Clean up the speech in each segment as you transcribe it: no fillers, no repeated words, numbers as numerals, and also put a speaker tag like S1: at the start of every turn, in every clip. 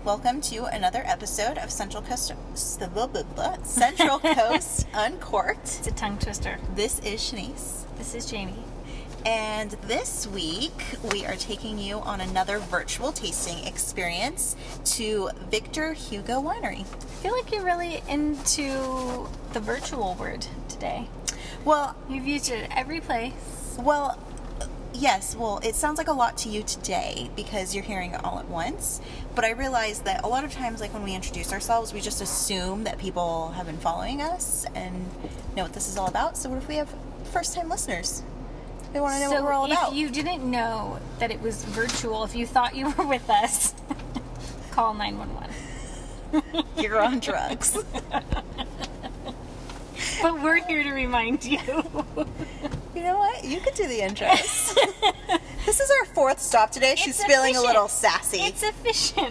S1: welcome to another episode of Central Coast Uncorked.
S2: It's a tongue twister.
S1: This is Shanice.
S2: This is Jamie.
S1: And this week, we are taking you on another virtual tasting experience to Victor Hugo Winery.
S2: I feel like you're really into the virtual word today.
S1: Well,
S2: You've used it at every place.
S1: well, yes, well, it sounds like a lot to you today because you're hearing it all at once. But I realize that a lot of times, like when we introduce ourselves, we just assume that people have been following us and know what this is all about. So what if we have first-time listeners? They want to know what we're all about.
S2: If you didn't know that it was virtual, if you thought you were with us, call 911.
S1: You're on drugs.
S2: But we're here to remind you.
S1: You know what? You could do the intros. This is our fourth stop today. She's
S2: It's
S1: feeling a
S2: efficient.
S1: little sassy.
S2: It's efficient.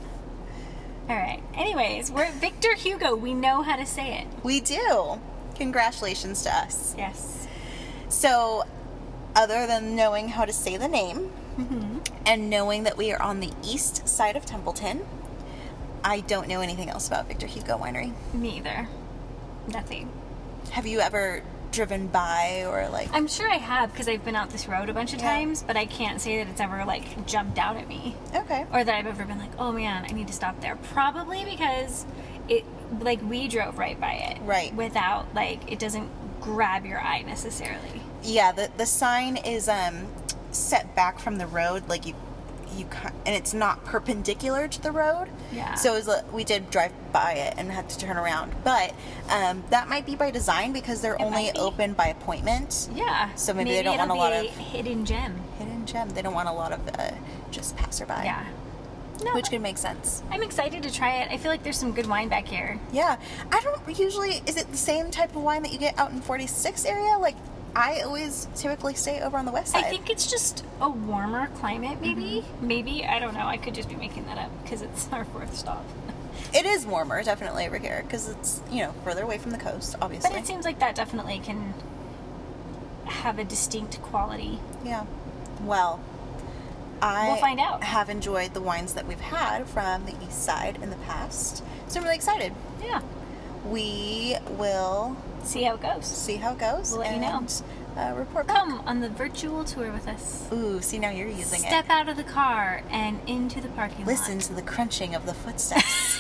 S2: All right. Anyways, we're at Victor Hugo. We know how to say it.
S1: We do. Congratulations to us.
S2: Yes.
S1: So, other than knowing how to say the name and knowing that we are on the east side of Templeton, I don't know anything else about Victor Hugo Winery.
S2: Me either. Nothing.
S1: Have you ever driven by or like...
S2: I'm sure I have because I've been out this road a bunch of times, but I can't say that it's ever like jumped out at me
S1: Okay.
S2: or that I've ever been like, oh man, I need to stop there. Probably because it, like, we drove right by it.
S1: Right.
S2: Without, like, it doesn't grab your eye necessarily.
S1: Yeah, the sign is set back from the road, like you and it's not perpendicular to the road.
S2: Yeah.
S1: So we did drive by it and had to turn around, but that might be by design because they're only
S2: might be.
S1: open by appointment.
S2: Yeah.
S1: So maybe they don't want
S2: it'll
S1: a lot
S2: be
S1: of
S2: hidden gem.
S1: hidden gem. They don't want a lot of just passerby.
S2: Yeah. No,
S1: Which could make sense.
S2: I'm excited to try it. I feel like there's some good wine back here.
S1: Yeah. I don't usually. Is it the same type of wine that you get out in 46 area? Like, I always typically stay over on the west side.
S2: I think it's just a warmer climate, maybe. Maybe, I don't know. I could just be making that up because it's our fourth stop.
S1: It is warmer, definitely, over here because it's, further away from the coast, obviously.
S2: But it seems like that definitely can have a distinct quality.
S1: Yeah. Well,
S2: We'll find out.
S1: have enjoyed the wines that we've had from the east side in the past. So I'm really excited.
S2: Yeah.
S1: We will
S2: See how it goes.
S1: see how it goes.
S2: We'll let you know.
S1: And report back.
S2: Come on the virtual tour with us.
S1: Ooh, see, now you're using
S2: Step out of the car and into the parking
S1: it. Listen
S2: lot.
S1: to the crunching of the footsteps.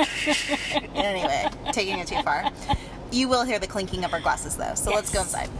S1: Anyway, taking it too far. You will hear the clinking of our glasses, though. So let's go
S2: Yes.
S1: inside.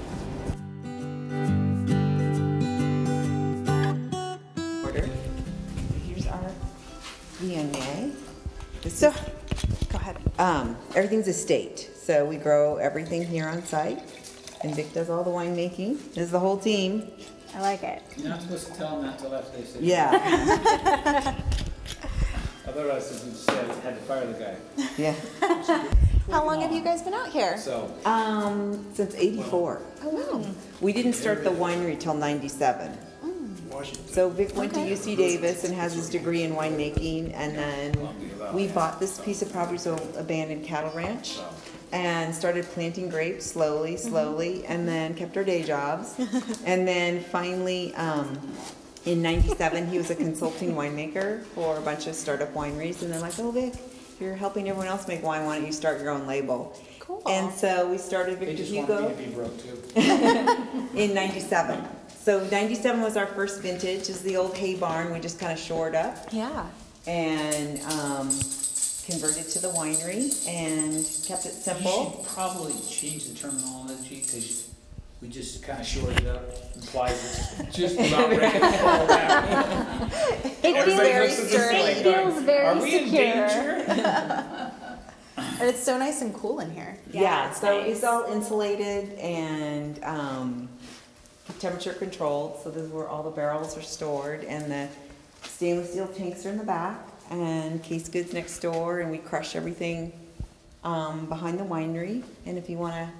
S3: Order. Here's our Viognier.
S1: So, go ahead.
S3: Everything's estate, so we grow everything here on site, and Vic does all the winemaking. This is the whole team.
S2: I like it.
S4: You're not supposed to tell them not to left, they said.
S3: Yeah,
S4: Otherwise, they just said, had to fire the guy.
S3: yeah.
S1: How long have you guys been out here?
S4: So,
S3: Since '84.
S1: Oh, wow.
S3: We didn't start the winery till '97. So Vic went to UC Davis and has his degree in winemaking, and then we bought this piece of property, so abandoned cattle ranch, and started planting grapes slowly, and then kept our day jobs, and then finally, in '97, he was a consulting winemaker for a bunch of startup wineries, and they're like, "Oh, Vic, you're helping everyone else make wine. Why don't you start your own label?"
S1: Cool.
S3: And so we started
S4: they
S3: Victor
S4: just
S3: Hugo
S4: want me to be broke too.
S3: in '97. So '97 was our first vintage. Is the old hay barn. We just kind of shored up
S1: Yeah.
S3: and converted to the winery and kept it
S4: You
S3: simple.
S4: should probably change the terminology, because we just kind of shored it up, implies it's just about ready to fall down. Everybody
S1: very
S4: looks at this
S1: sturdy.
S4: like
S1: It
S4: going,
S2: feels very
S4: are we in
S2: secure."
S4: danger?
S1: And it's so nice and cool in here.
S3: Yeah,
S2: it's
S3: so
S2: nice.
S3: it's all insulated and temperature controlled. So this is where all the barrels are stored, and the stainless steel tanks are in the back, and case goods next door, and we crush everything behind the winery. And if you want to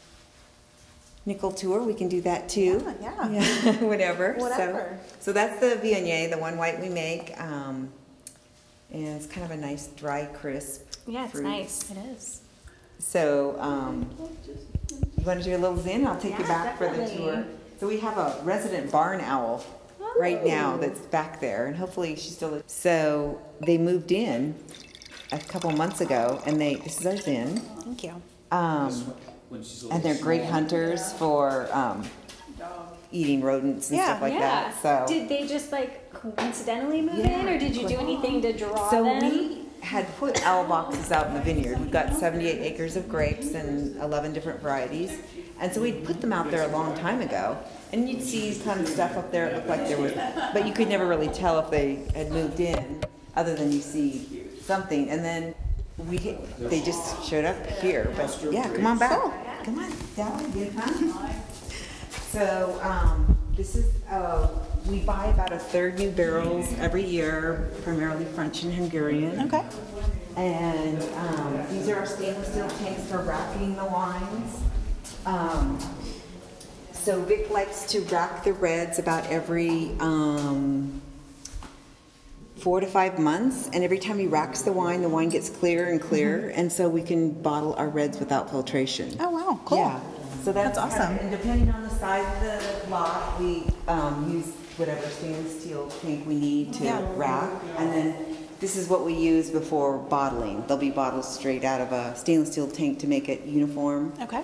S3: nickel tour, we can do that too.
S1: Yeah.
S3: Whatever.
S1: Whatever.
S3: So that's the Viognier, the one white we make. And it's kind of a nice dry, crisp
S2: Yeah, it's
S3: fruit.
S2: nice.
S1: It is.
S3: So, you want to do a little zen? I'll take you
S2: Yeah,
S3: back for the
S2: definitely.
S3: tour. So we have a resident barn owl. right now that's back there, and hopefully she's still. So they moved in a couple months ago, and this is our Zen.
S1: Thank you.
S3: And they're great hunters for eating rodents and stuff like that. So
S2: Did they just like coincidentally move in, or did you do anything to draw
S3: So
S2: them?
S3: we had put owl boxes out in the vineyard. We've got 78 acres of grapes and 11 different varieties. And so we'd put them out there a long time ago. And you'd see kind of stuff up there. It looked like there was, but you could never really tell if they had moved in, other than you see something. And then they just showed up here. But yeah, come on back. Come on, down again, huh? So this is, we buy about a third new barrels every year, primarily French and Hungarian.
S1: Okay.
S3: And these are our stainless steel tanks for racking the wines. So Vic likes to rack the reds about every 4 to 5 months, and every time he racks the wine gets clearer and clearer, and so we can bottle our reds without filtration.
S1: Oh wow, cool.
S3: Yeah, so that's
S1: awesome.
S3: And depending on the size of the lot, we use whatever stainless steel tank we need to rack, and then this is what we use before bottling. They'll be bottled straight out of a stainless steel tank to make it uniform.
S1: Okay.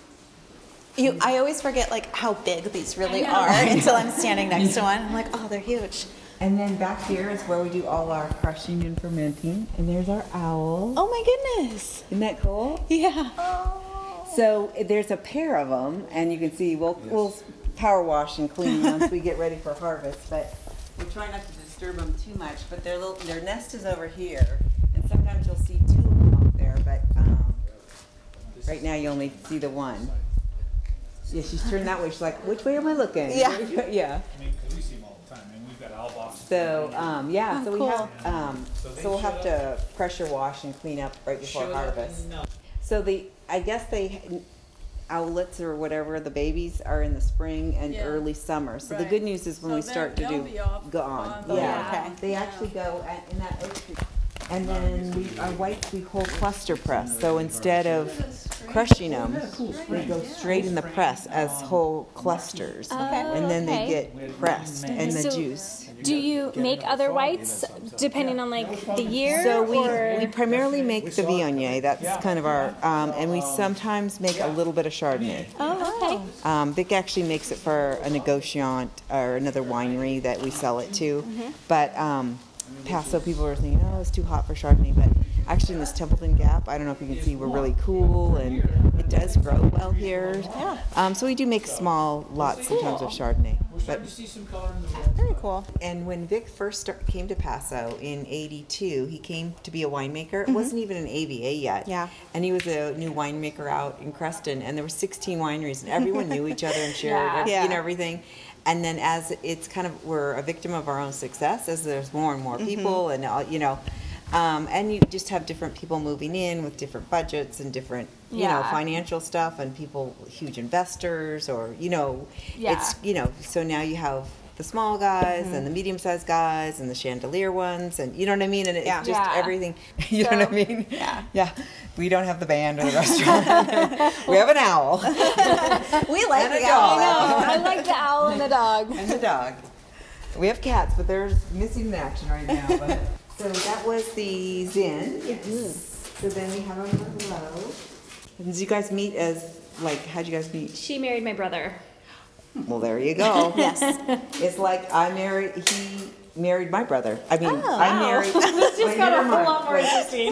S1: I always forget like how big these really are until I'm standing next to one. I'm like, oh, they're huge.
S3: And then back here is where we do all our crushing and fermenting. And there's our owl.
S1: Oh my goodness.
S3: Isn't that cool?
S1: Yeah.
S3: So there's a pair of them, and you can see we'll power wash and clean once we get ready for harvest. But we try not to disturb them too much. But their nest is over here, and sometimes you'll see 2 of them out there. But right now you only see the one. Yeah, she's turned that way. She's like, which way am I looking?
S1: Yeah.
S3: Yeah.
S4: I mean, 'cause we see them all the time, and we've got owl boxes.
S3: So so we
S1: cool.
S3: have so we'll have to pressure wash and clean up right before harvest. So I guess owlets or whatever, the babies are in the spring and early summer. So the good news is when we start to go on. Yeah.
S1: Okay.
S3: They actually go in that oak tree. And then our whites we whole cluster press. So instead of crushing them, they go straight in the press as whole clusters. And then they get pressed and the
S2: So-
S3: juice.
S2: Do you make other whites depending on like the year?
S3: So
S2: or?
S3: we primarily make the Viognier. That's kind of our, and we sometimes make a little bit of Chardonnay.
S2: Oh, okay.
S3: Vic actually makes it for a negociant or another winery that we sell it to. But Paso people are thinking, oh, it's too hot for Chardonnay. But actually in this Templeton Gap, I don't know if you can see, we're really cool and it does grow well here. So we do make small lots sometimes of Chardonnay.
S4: We're starting to see some color in the world.
S1: Very cool.
S3: And when Vic first came to Paso in '82, he came to be a winemaker. It wasn't even an AVA yet.
S1: Yeah.
S3: And he was a new winemaker out in Creston, and there were 16 wineries, and everyone knew each other and shared,
S1: Yeah.
S3: everything. And then as it's kind of, we're a victim of our own success as there's more and more people, and and you just have different people moving in with different budgets and different, financial stuff, and people, huge investors, or it's so now you have the small guys and the medium-sized guys and the chandelier ones, and you know what I mean, and it's just everything. You know what I mean? Yeah. We don't have the band or the restaurant. We have an owl.
S1: We like
S3: And
S1: the
S3: a
S1: owl.
S3: dog.
S2: I like the owl and the dog.
S3: And the dog. We have cats, but they're missing in action right now. But. So that was the Zen. Yes. So then we have our Merlot. And did you guys meet how'd you guys meet?
S2: She married my brother.
S3: Well, there you go.
S1: Yes.
S3: It's like he married my brother. I mean,
S1: Oh,
S3: I
S1: wow.
S3: married.
S2: This just got a whole lot more interesting.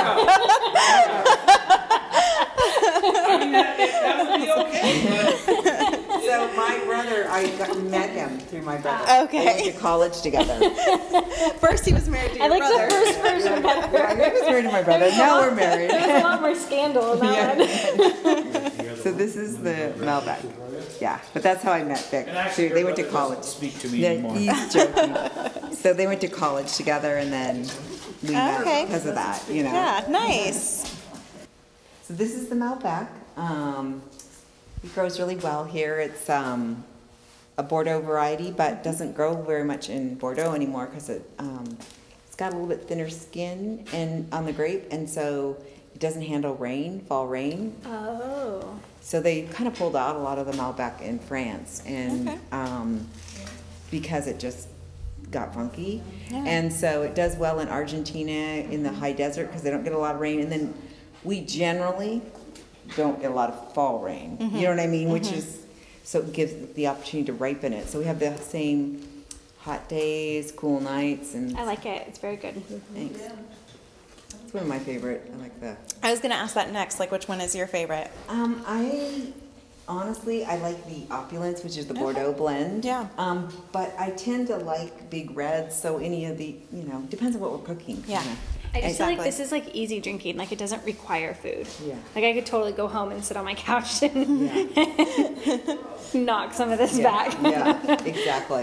S4: I mean, that would be okay.
S3: So my brother, met him through my brother.
S1: Okay.
S3: We went to college together.
S1: First he was married to
S2: I
S1: your
S2: like
S1: brother.
S2: the first version better.
S3: Yeah, he was married to my brother. Now we're married.
S2: There's a lot more scandal in that one.
S3: So this is the Malbec. Yeah, but that's how I met Vic.
S4: And actually,
S3: They went to
S4: your brother
S3: college.
S4: doesn't speak to me
S3: Yeah,
S4: anymore.
S3: he's joking. So they went to college together, and then we met
S1: Okay.
S3: because of that,
S1: Yeah, nice.
S3: So this is the Malbec. It grows really well here. It's a Bordeaux variety, but doesn't grow very much in Bordeaux anymore because it's got a little bit thinner skin and on the grape, and so it doesn't handle fall rain.
S2: Oh.
S3: So they kind of pulled out a lot of the Malbec in France, and because it just got funky.
S1: Yeah.
S3: And so it does well in Argentina in the high desert because they don't get a lot of rain. And then we generally don't get a lot of fall rain. You know what I mean? Which is, so it gives the opportunity to ripen it. So we have the same hot days, cool nights, and
S2: I like it. It's very good.
S3: thanks. It's one of my favorite. I like that.
S1: I was gonna ask that next. Like, which one is your favorite?
S3: I honestly, I like the Opulence, which is the Bordeaux blend.
S1: Yeah.
S3: But I tend to like big reds, so any of the, depends on what we're cooking.
S1: Yeah.
S2: I just feel like
S1: Exactly.
S2: this is like easy drinking. Like it doesn't require food.
S3: Yeah.
S2: Like I could totally go home and sit on my couch and
S3: Yeah.
S2: knock some of this
S3: Yeah,
S2: back.
S3: yeah, exactly.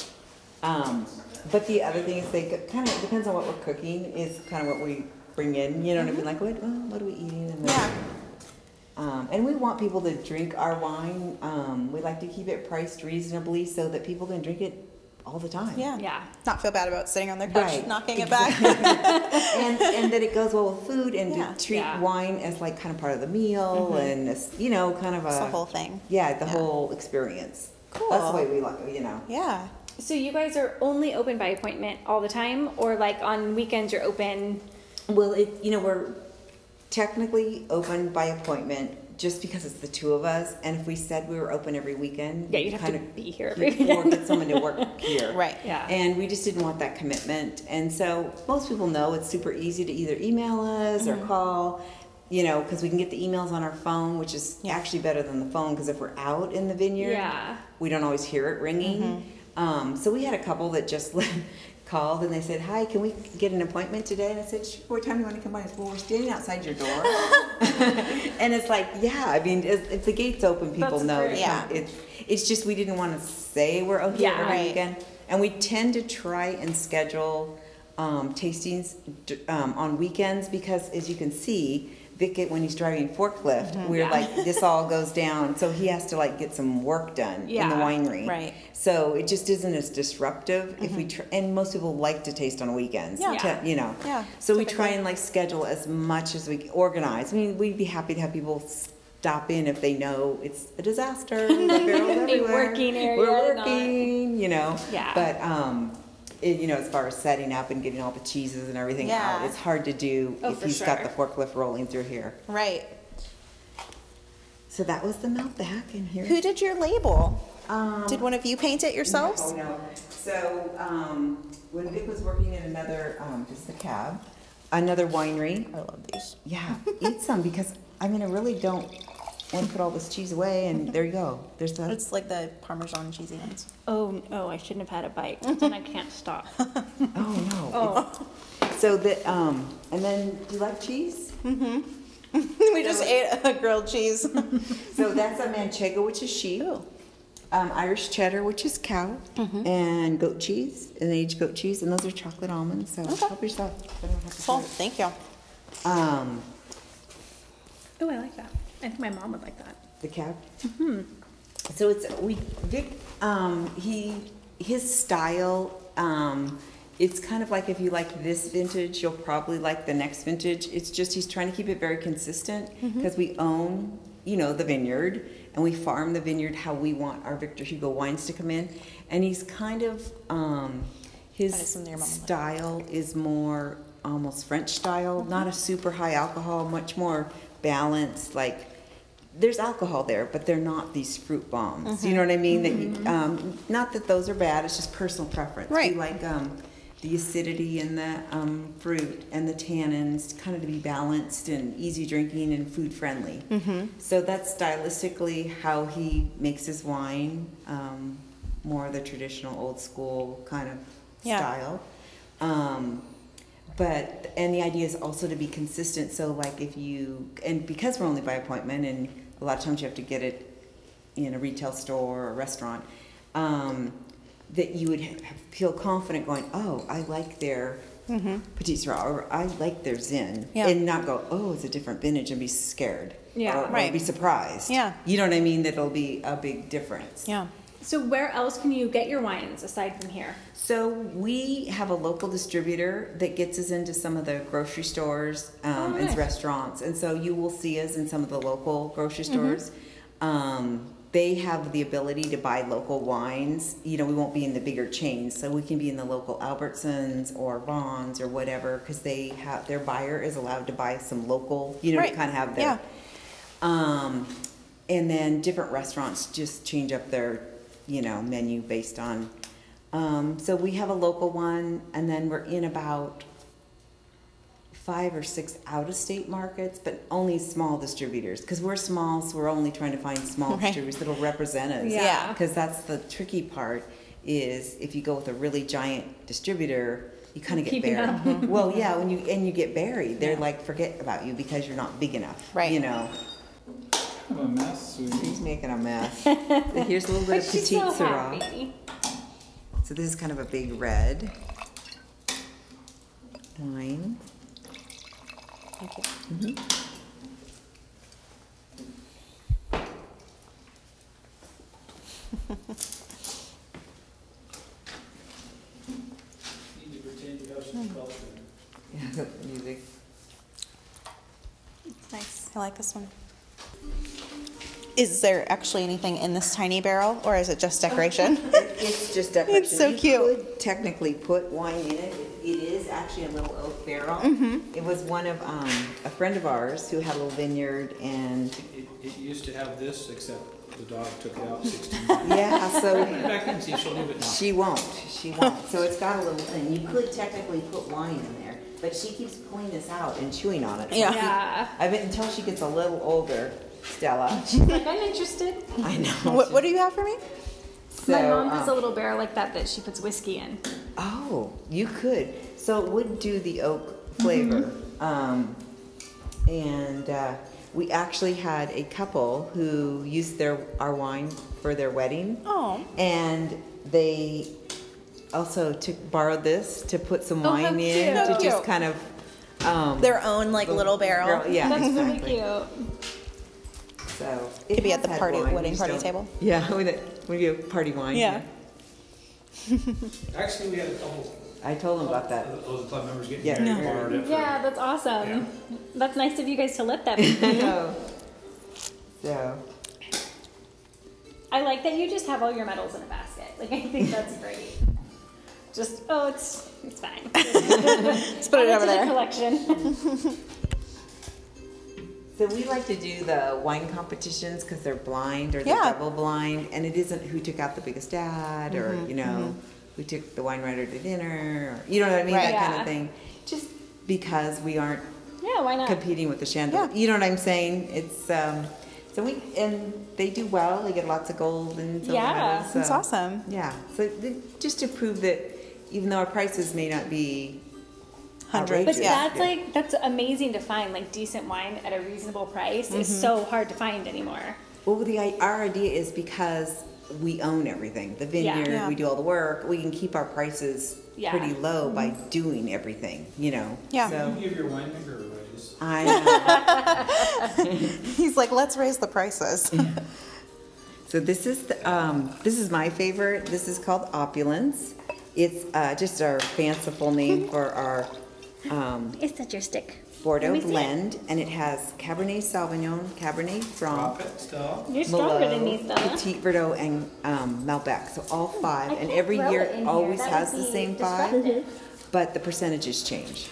S3: But the other thing is they kind of depends on what we're cooking is kind of what we bring in. You know what I mean? Like what are we eating? And then, and we want people to drink our wine. We like to keep it priced reasonably so that people can drink it all the time.
S1: Yeah.
S2: Yeah.
S1: Not feel bad about sitting on their couch
S3: Right.
S1: knocking it back.
S3: and that it goes well with food and
S1: Yeah.
S3: to treat
S2: Yeah.
S3: wine as like kind of part of the meal and it's, kind of
S1: It's the whole thing.
S3: yeah, the whole experience.
S1: Cool.
S3: That's the way we like
S1: Yeah.
S2: So you guys are only open by appointment all the time, or like on weekends you're open?
S3: Well, we're technically open by appointment just because it's the two of us, and if we said we were open every weekend,
S2: Yeah, you'd have to be here every
S3: or
S2: weekend.
S3: get someone to work here.
S1: Right.
S2: Yeah.
S3: And we just didn't want that commitment. And so most people know it's super easy to either email us or call, because we can get the emails on our phone, which is actually better than the phone, because if we're out in the vineyard,
S2: Yeah.
S3: we don't always hear it ringing. So we had a couple that just called and they said, "Hi, can we get an appointment today?" And I said, "Sure, what time do you want to come by?" I said, "Well, we're standing outside your door." And it's like, yeah, I mean, if the gate's open, people
S2: That's
S3: know.
S2: great.
S3: to
S1: Yeah.
S3: come. It's just we didn't want to say we're open
S2: Yeah,
S3: every
S1: right.
S3: weekend. And we tend to try and schedule tastings on weekends because, as you can see, Vic, when he's driving forklift, we're
S2: Yeah.
S3: like, this all goes down. So he has to like get some work done in the
S2: Yeah.
S3: winery.
S1: Right.
S3: So it just isn't as disruptive if we and most people like to taste on weekends.
S1: Yeah. Yeah,
S3: So we try
S1: typically.
S3: and like schedule as much as we organize. I mean, we'd be happy to have people stop in if they know it's a disaster. The barrels everywhere.
S2: working area,
S3: We're
S2: not-
S3: working,
S2: Yeah.
S3: But as far as setting up and getting all the cheeses and everything
S1: Yeah.
S3: out, it's hard to do
S2: Oh,
S3: if
S2: for
S3: he's got
S2: sure.
S3: the forklift rolling through here.
S1: Right.
S3: So that was the Malbec in here.
S1: Who did your label?
S3: Um,
S1: Did one of you paint it yourselves?
S3: No, no. So, when Vic was working at another, just the cab, another winery,
S1: I love these.
S3: yeah, eat some because, I really don't want to put all this cheese away and there you go. There's the,
S1: It's like the Parmesan cheesy ones.
S2: Oh, I shouldn't have had a bite. Then I can't stop.
S3: oh no.
S2: Oh,
S3: So and then, do you like cheese?
S1: We just ate a grilled cheese.
S3: So that's a manchego, which is sheep. Irish cheddar, which is cow, and goat cheese, and aged goat cheese, and those are chocolate almonds. So help yourself. I don't have to
S1: Cool.
S3: share it.
S1: Thank you.
S3: Um,
S2: oh, I like that. I think my mom would like that.
S3: the cab. So Vic. His style. It's kind of like if you like this vintage, you'll probably like the next vintage. It's just he's trying to keep it very consistent because we own, the vineyard and we farm the vineyard how we want our Victor Hugo wines to come in. And he's kind of his
S1: That is something your mom would like.
S3: style is more almost French style, not a super high alcohol, much more balanced. Like there's alcohol there, but they're not these fruit bombs. You know what I mean? That you, not that those are bad. It's just personal preference.
S1: Right.
S3: We like the acidity and the fruit and the tannins kind of to be balanced and easy drinking and food friendly. So that's stylistically how he makes his wine, more the traditional old school kind of
S1: Yeah.
S3: style. And the idea is also to be consistent. So like because we're only by appointment and a lot of times you have to get it in a retail store or a restaurant, that you would feel confident going, oh, I like their Petit Syrah, or I like their Zin,
S1: Yeah.
S3: and not go, oh, it's a different vintage and be scared.
S2: Yeah.
S3: Or
S1: Right.
S3: be surprised.
S1: Yeah.
S3: You know what I mean? That it'll be a big difference.
S1: Yeah.
S2: So where else can you get your wines aside from here?
S3: So we have a local distributor that gets us into some of the grocery stores
S2: nice.
S3: and restaurants, and so you will see us in some of the local grocery stores. they have the ability to buy local wines. You know, we won't be in the bigger chains, so we can be in the local Albertsons or Vons or whatever, because they have, their buyer is allowed to buy some local, you know,
S1: Right.
S3: to kind of have their,
S1: Yeah.
S3: and then different restaurants just change up their, you know, menu based on, so we have a local one, and then we're in about 5 or 6 out-of-state markets, but only small distributors, because we're small, so we're only trying to find small
S1: Right.
S3: distributors that'll represent us.
S1: Yeah.
S3: Because that's the tricky part, is if you go with a really giant distributor, you kind of get
S2: Keeping
S3: buried.
S2: up.
S3: Well, yeah, when you get buried, they're like, forget about you because you're not big enough.
S1: Right.
S3: You know.
S4: Kind of a mess.
S3: She's making a mess. Here's a little bit
S2: But
S3: of
S2: she's
S3: Petite
S2: so
S3: Syrah.
S2: happy.
S3: So this is kind of a big red wine.
S1: Thank you.
S4: Need to pretend you have some culture.
S3: Yeah, music.
S1: It's nice. I like this one. Is there actually anything in this tiny barrel, or is it just decoration?
S3: It's just decoration.
S1: It's so
S3: You
S1: cute.
S3: could technically put wine in it. It is actually a little oak barrel. It was one of a friend of ours who had a little vineyard, and
S4: It used to have this, except the dog took it out 16 times.
S3: yeah, so
S4: Back then, see if she'll leave it now.
S3: she won't. So it's got a little thing. You could technically put wine in there, but she keeps pulling this out and chewing on it. So
S1: Yeah.
S2: Yeah.
S3: I bet until she gets a little older, Stella.
S2: Like, I'm interested.
S3: I know.
S1: What do you have for me?
S3: So,
S2: My mom has a little barrel like that she puts whiskey in.
S3: Oh, you could. So it would do the oak flavor. We actually had a couple who used our wine for their wedding.
S1: Oh.
S3: And they also borrowed this to put some
S2: Oh,
S3: wine
S2: how
S3: in
S2: cute.
S3: to
S1: Cute.
S3: just kind of
S1: Their own like little barrel.
S3: Yeah,
S2: That's
S3: exactly.
S2: really cute.
S3: So
S1: Could be at the
S3: has had
S1: party,
S3: wine, we
S1: wedding
S3: just
S1: party
S3: don't-
S1: table.
S3: Yeah, we do party wine.
S1: Yeah.
S4: Actually, we had a couple.
S3: I told them about that.
S4: Those club members getting
S3: Yeah.
S4: married, borrowed it for-
S2: Yeah, that's awesome.
S4: Yeah.
S2: That's nice of you guys to let them.
S3: So,
S2: I like that you just have all your medals in a basket. Like, I think that's great. Just, it's fine.
S1: Let's put it over there.
S2: Collection.
S3: so we like to do the wine competitions because they're blind or they're
S1: Yeah.
S3: double blind, and it isn't who took out the biggest dad or who took the wine writer to dinner, or you know what I mean,
S1: Right.
S3: that kind
S2: Yeah.
S3: of thing. Just because we aren't
S2: Yeah, why not?
S3: competing with the chandelier,
S1: Yeah.
S3: you know what I'm saying? It's and they do well. They get lots of gold and silver
S2: Yeah.
S3: medals.
S1: That's
S3: so-
S1: awesome.
S3: Yeah, so just to prove that even though our prices may not be
S1: Hundreds.
S2: But
S3: outrageous,
S2: that's amazing to find, like, decent wine at a reasonable price. It's so hard to find anymore.
S3: Well, our idea is because we own everything, the vineyard,
S1: Yeah.
S3: we do all the work, we can keep our prices
S2: Yeah.
S3: pretty low by doing everything, you know?
S1: Yeah.
S3: So,
S4: You give your winemaker a raise.
S3: I know.
S1: He's like, let's raise the prices.
S3: So this is my favorite. This is called Opulence. It's just our fanciful name for our
S2: It's such your stick.
S3: Bordeaux
S2: Let me see it.
S3: blend, and it has Cabernet Sauvignon, Cabernet Franc,
S4: Drop it, Stella.
S2: You're stronger than me,
S3: Merlot,
S2: Stella.
S3: Petit Verdot, and Malbec. So all five,
S2: I
S3: and
S2: can't
S3: every
S2: throw
S3: year
S2: it in
S3: it
S2: here.
S3: always
S2: That
S3: has
S2: would
S3: the
S2: be
S3: same five,
S2: disruptive.
S3: but the percentages change.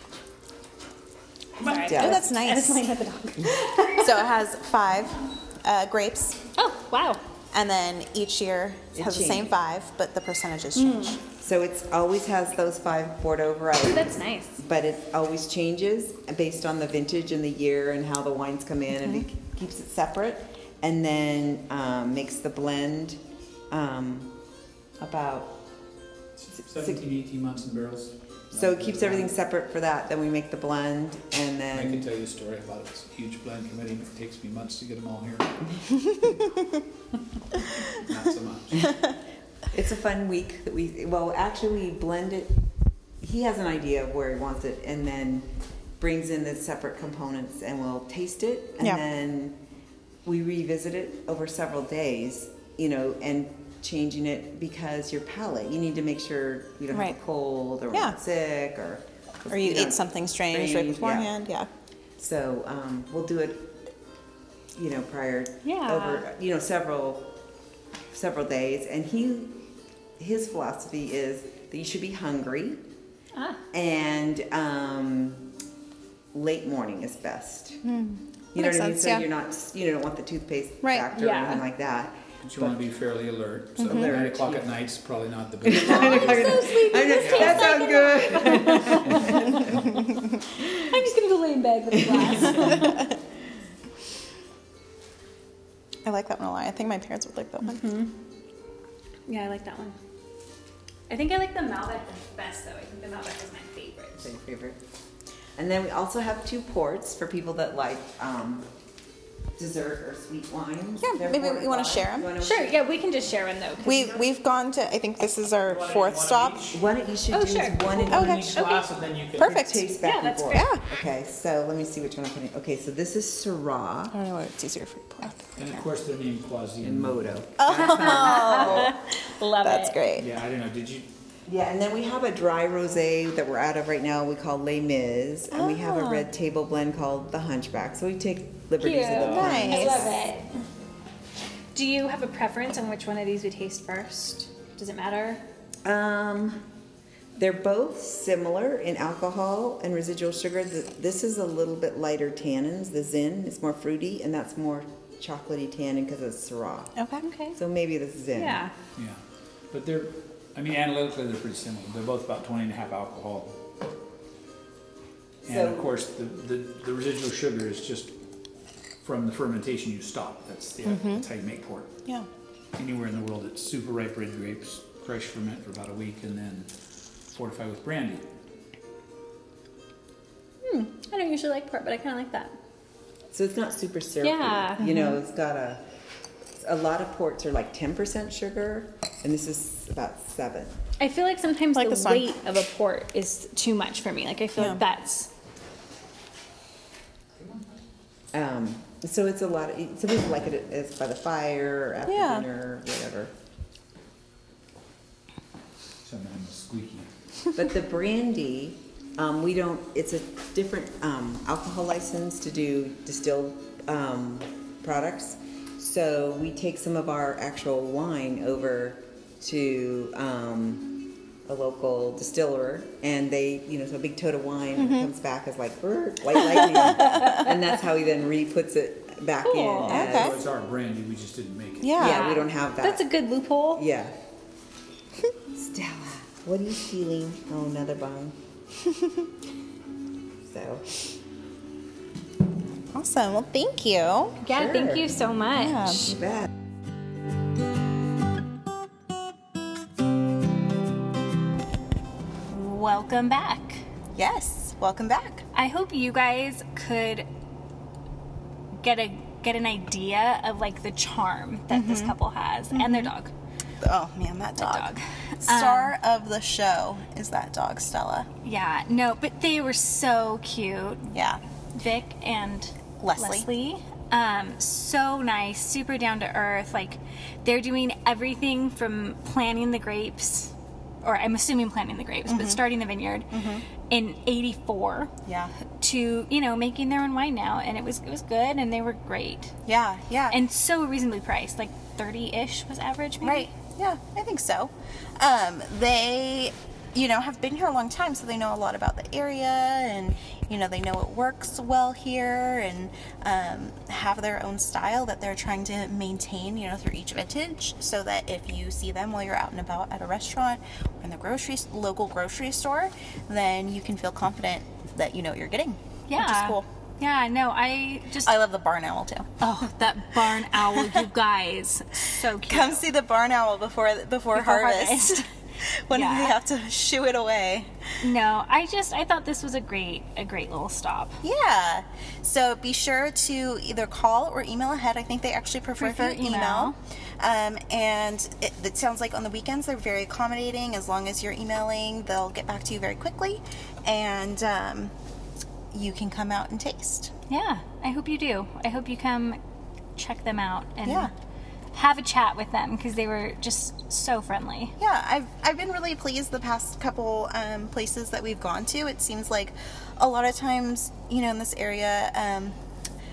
S2: Sorry.
S3: Yeah.
S1: Oh, that's
S2: I was
S1: nice.
S2: playing with the dog.
S1: So it has 5 grapes,
S2: Oh, wow.
S1: and then each year
S3: It
S1: has the same
S3: changes.
S1: 5, but the percentages change.
S3: So it's always has those 5 Bordeaux varieties.
S2: That's nice.
S3: But it always changes based on the vintage and the year and how the wines come in, and it keeps it separate, and then makes the blend about
S4: 17, 18 months in barrels.
S3: so it keeps everything separate for that. Then we make the blend, and
S4: I can
S3: then
S4: tell you a story about this huge blend committee. It takes me months to get them all here. Not so much.
S3: it's a fun week that we actually blend it. He has an idea of where he wants it, and then brings in the separate components, and we'll taste it, and
S1: Yeah.
S3: then we revisit it over several days, you know, and changing it because your palate, you need to make sure you don't have
S1: Right.
S3: a cold or
S1: Yeah.
S3: sick or
S1: Or you
S3: know,
S1: ate something strange right
S3: strange, yeah.
S1: beforehand. Yeah.
S3: So we'll do it prior
S2: Yeah.
S3: over, several days. And his philosophy is that you should be hungry and late morning is best. You know
S1: Makes
S3: what I mean?
S1: sense,
S3: So
S1: yeah.
S3: you're not, don't want the toothpaste
S1: Right.
S3: factor or
S2: Yeah.
S3: anything like that.
S4: But you want to be fairly alert. So
S3: Alert,
S4: 9 o'clock
S3: yeah.
S4: at night's probably not the best.
S2: So sleepy.
S3: That sounds good.
S2: I'm just gonna go lay in bed with a glass.
S1: I like that one a lot. I think my parents would like that one.
S2: Yeah, I like that one. I think I like the Malbec the best, though. I think the Malbec is my favorite.
S3: That's your favorite. And then we also have 2 ports for people that like dessert or sweet wines.
S1: Yeah,
S3: They're
S1: maybe
S3: 4
S1: we wanna
S3: to 5.
S1: share 'em?
S3: You wanna
S2: Sure, yeah, we can just share one, though. 'cause-
S1: We've gone to, I think this is our 4th stop.
S3: One that you should
S2: Oh,
S3: do
S2: sure.
S3: is one in
S1: Okay.
S4: Each glass, and then you can.
S1: Perfect.
S3: taste back
S2: Yeah,
S3: and
S2: that's
S3: forth.
S2: great.
S1: Yeah.
S3: Okay, so let me see which one I'm putting. Okay, so this is Syrah
S1: I don't know what it's easier for you to pour.
S4: And of course, they're named Quasi
S3: and Moto.
S2: Love
S1: That's
S2: it.
S1: great.
S4: Yeah, I don't know. Did you?
S3: Yeah, and then we have a dry rosé that we're out of right now. We call Les Mis, and we have a
S1: Oh.
S3: red table blend called the Hunchback. So we take liberties
S2: Cute.
S3: with the
S1: Nice.
S2: I love it. Do you have a preference on which one of these we taste first? Does it matter?
S3: They're both similar in alcohol and residual sugar. This is a little bit lighter tannins. The Zin is more fruity, and that's more chocolatey tannin because it's Syrah.
S1: Okay.
S2: Okay.
S3: So maybe the Zin.
S2: Yeah.
S4: Yeah, but they're. I mean, analytically, they're pretty similar. They're both about 20.5 alcohol. And
S3: So-
S4: of course, the residual sugar is just from the fermentation you stop. That's how you make port.
S1: Yeah.
S4: Anywhere in the world, it's super ripe red grapes, crush ferment for about a week, and then fortify with brandy.
S2: I don't usually like port, but I kind of like that.
S3: So it's not super syrupy.
S2: Yeah.
S3: It's got a lot of ports are like 10% sugar, and this is about 7.
S2: I feel like sometimes
S1: Like
S2: the
S1: this one.
S2: weight of a port is too much for me. Like, I feel
S1: Yeah.
S2: like that's...
S3: So it's a lot. Some people like it as by the fire or after
S1: Yeah.
S3: dinner, whatever.
S4: Something squeaky.
S3: But the brandy, we don't. It's a different alcohol license to do distilled products. So we take some of our actual wine over to a local distiller, and they, so a big tote of wine comes back as like white lightning, and that's how he then re-puts it back
S2: Cool.
S3: in. As,
S1: Okay.
S4: So it's our brandy. We just didn't make it.
S1: Yeah.
S3: Yeah, we don't have that.
S2: That's a good loophole.
S3: Yeah. Stella, what are you stealing? Oh, another bone. So,
S1: Awesome. Well, thank you.
S2: Yeah,
S3: Sure.
S2: thank you so much.
S1: Yeah.
S3: you bet.
S2: Welcome back.
S1: Yes. Welcome back.
S2: I hope you guys could get an idea of like the charm that this couple has and their dog.
S1: Oh man, that dog.
S2: dog.
S1: Star of the show is that dog, Stella.
S2: Yeah, no, but they were so cute.
S1: Yeah.
S2: Vic and
S1: Leslie.
S2: So nice, super down to earth. Like, they're doing everything from planting the grapes, or I'm assuming planting the grapes, but starting the vineyard in '84
S1: Yeah.
S2: to making their own wine now, and it was good, and they were great,
S1: Yeah. Yeah.
S2: and so reasonably priced, like 30-ish was average, maybe.
S1: Right. Yeah, I think so. They, have been here a long time, so they know a lot about the area, and they know it works well here, and have their own style that they're trying to maintain, through each vintage, so that if you see them while you're out and about at a restaurant or in the local grocery store, then you can feel confident that you know what you're getting.
S2: Yeah.
S1: Which is cool.
S2: Yeah, no, I
S1: love the barn owl too.
S2: oh, that barn owl, you guys, so cute.
S1: Come see the barn owl before harvest. When
S2: Yeah.
S1: we have to shoo it away.
S2: No, I thought this was a great little stop.
S1: Yeah. So be sure to either call or email ahead. I think they actually prefer email. And it sounds like on the weekends they're very accommodating. As long as you're emailing, they'll get back to you very quickly. And you can come out and taste.
S2: Yeah, I hope you do. I hope you come check them out and
S1: Yeah.
S2: have a chat with them because they were just so friendly.
S1: Yeah, I've been really pleased the past couple places that we've gone to. It seems like a lot of times, in this area,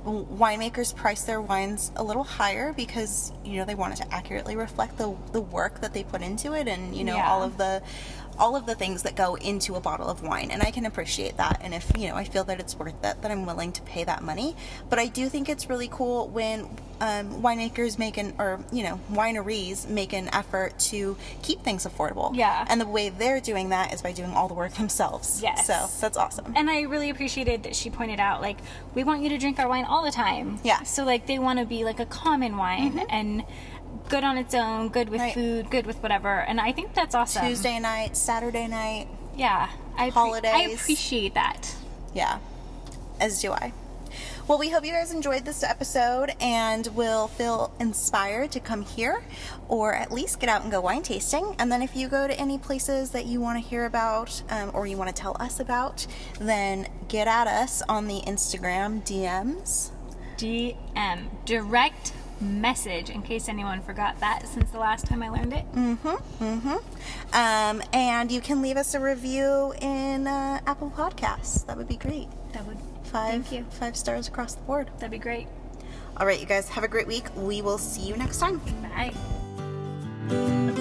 S1: winemakers price their wines a little higher because, you know, they want it to accurately reflect the work that they put into it, and, you know,
S2: Yeah.
S1: all of the things that go into a bottle of wine, and I can appreciate that. And if, you know, I feel that it's worth it, that I'm willing to pay that money. But I do think it's really cool when winemakers wineries make an effort to keep things affordable.
S2: Yeah.
S1: And the way they're doing that is by doing all the work themselves.
S2: Yes.
S1: So that's awesome.
S2: And I really appreciated that she pointed out, like, we want you to drink our wine all the time.
S1: Yeah.
S2: So, like, they want to be like a common wine and good on its own, good with
S1: Right.
S2: food, good with whatever. And I think that's awesome.
S1: Tuesday night, Saturday night,
S2: Yeah. I
S1: holidays.
S2: appreciate that.
S1: yeah, as do I. Well, we hope you guys enjoyed this episode and will feel inspired to come here or at least get out and go wine tasting. And then if you go to any places that you want to hear about or you want to tell us about, then get at us on the Instagram DMs.
S2: DM. Direct message, in case anyone forgot that since the last time I learned it.
S1: And you can leave us a review in Apple Podcasts. That would be great.
S2: That would.
S1: 5
S2: Thank you.
S1: 5 stars across the board.
S2: That'd be great.
S1: All right, you guys, have a great week. We will see you next time.
S2: Bye.